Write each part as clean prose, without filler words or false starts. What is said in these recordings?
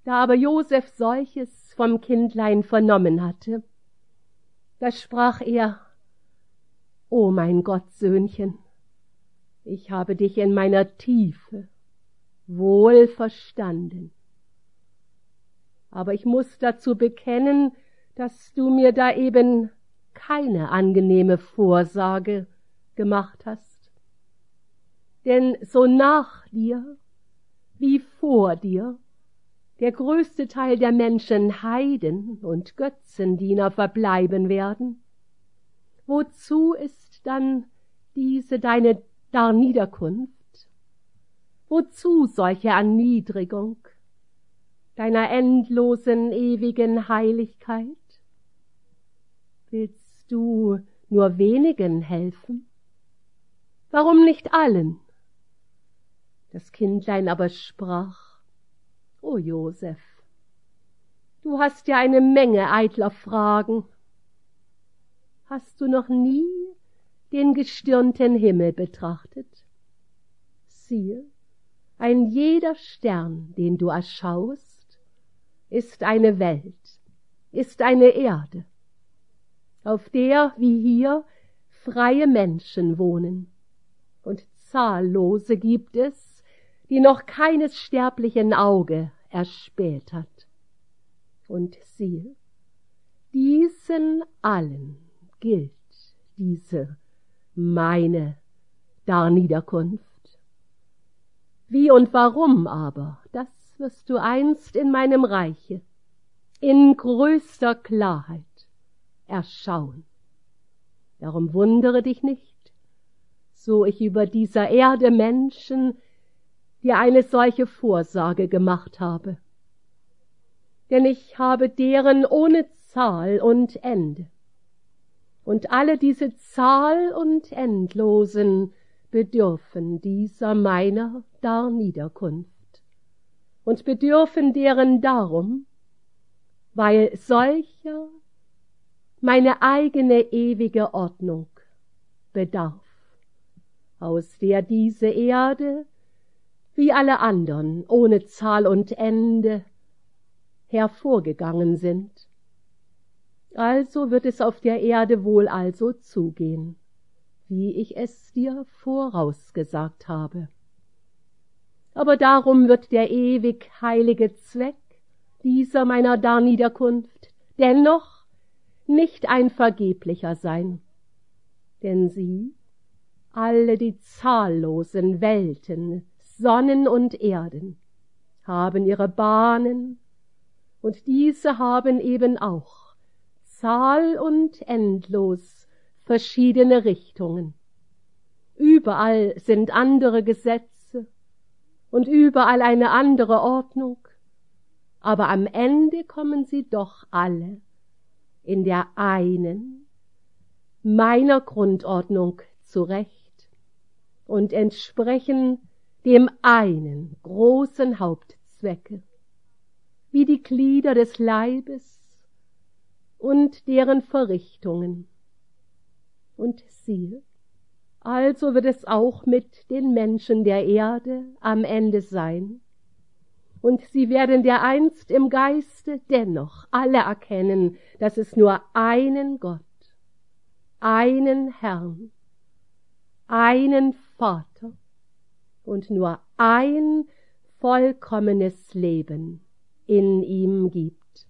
Da aber Josef solches vom Kindlein vernommen hatte, da sprach er: O mein Gott, Söhnchen, ich habe dich in meiner Tiefe wohl verstanden. Aber ich muss dazu bekennen, dass du mir da eben keine angenehme Vorsage gemacht hast. Denn so nach dir wie vor dir der größte Teil der Menschen Heiden und Götzendiener verbleiben werden, wozu ist dann diese deine Darniederkunft? Wozu solche Erniedrigung deiner endlosen, ewigen Heiligkeit? Willst du nur wenigen helfen? Warum nicht allen? Das Kindlein aber sprach: O Josef, du hast ja eine Menge eitler Fragen. Hast du noch nie den gestirnten Himmel betrachtet? Siehe, ein jeder Stern, den du erschaust, ist eine Welt, ist eine Erde, auf der, wie hier, freie Menschen wohnen. Und zahllose gibt es, die noch keines sterblichen Auge erspäht hat. Und siehe, diesen allen gilt diese meine Darniederkunft. Wie und warum aber, das wirst du einst in meinem Reiche in größter Klarheit erschauen. Darum wundere dich nicht, so ich über dieser Erde Menschen dir eine solche Vorsage gemacht habe. Denn ich habe deren ohne Zahl und Ende. Und alle diese Zahl- und Endlosen bedürfen dieser meiner Darniederkunft und bedürfen deren darum, weil solcher meine eigene ewige Ordnung bedarf, aus der diese Erde, wie alle anderen, ohne Zahl und Ende, hervorgegangen sind. Also wird es auf der Erde wohl also zugehen, wie ich es dir vorausgesagt habe. Aber darum wird der ewig heilige Zweck dieser meiner Darniederkunft dennoch nicht ein vergeblicher sein. Denn sie, alle die zahllosen Welten, Sonnen und Erden, haben ihre Bahnen, und diese haben eben auch zahl- und endlos verschiedene Richtungen. Überall sind andere Gesetze und überall eine andere Ordnung, aber am Ende kommen sie doch alle in der einen, meiner Grundordnung zurecht und entsprechen dem einen großen Hauptzwecke, wie die Glieder des Leibes und deren Verrichtungen. Und siehe, also wird es auch mit den Menschen der Erde am Ende sein, und sie werden dereinst im Geiste dennoch alle erkennen, dass es nur einen Gott, einen Herrn, einen Vater und nur ein vollkommenes Leben in ihm gibt.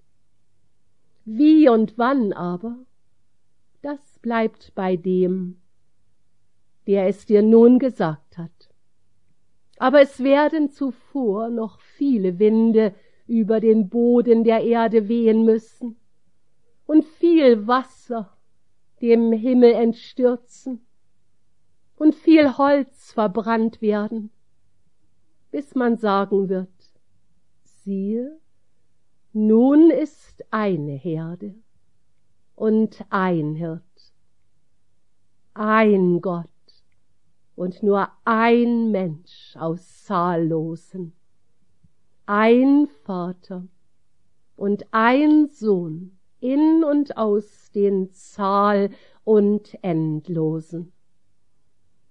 Wie und wann aber, das bleibt bei dem, der es dir nun gesagt hat. Aber es werden zuvor noch viele Winde über den Boden der Erde wehen müssen und viel Wasser dem Himmel entstürzen und viel Holz verbrannt werden, bis man sagen wird: Siehe, nun ist eine Herde und ein Hirt, ein Gott und nur ein Mensch aus Zahllosen, ein Vater und ein Sohn in und aus den Zahl- und Endlosen.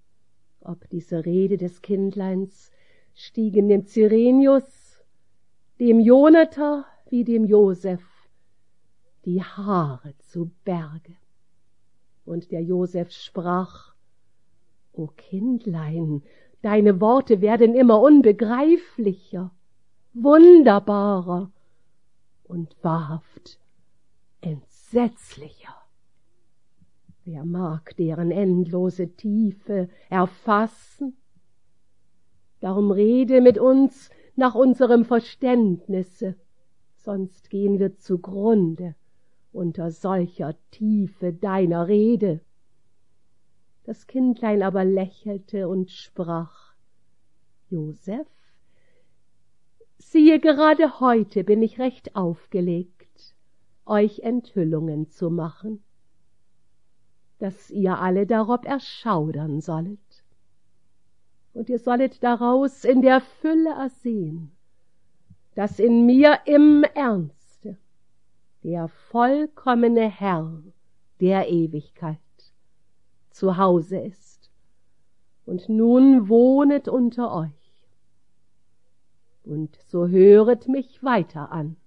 Ob diese Rede des Kindleins stieg in dem Cyrenius dem Jonathan wie dem Josef die Haare zu Berge. Und der Josef sprach: O Kindlein, deine Worte werden immer unbegreiflicher, wunderbarer und wahrhaft entsetzlicher. Wer mag deren endlose Tiefe erfassen? Darum rede mit uns nach unserem Verständnisse, sonst gehen wir zugrunde unter solcher Tiefe deiner Rede. Das Kindlein aber lächelte und sprach: Josef, siehe, gerade heute bin ich recht aufgelegt, euch Enthüllungen zu machen, dass ihr alle darob erschaudern sollet. Und ihr sollet daraus in der Fülle ersehen, dass in mir im Ernste der vollkommene Herr der Ewigkeit zu Hause ist und nun wohnet unter euch. Und so höret mich weiter an.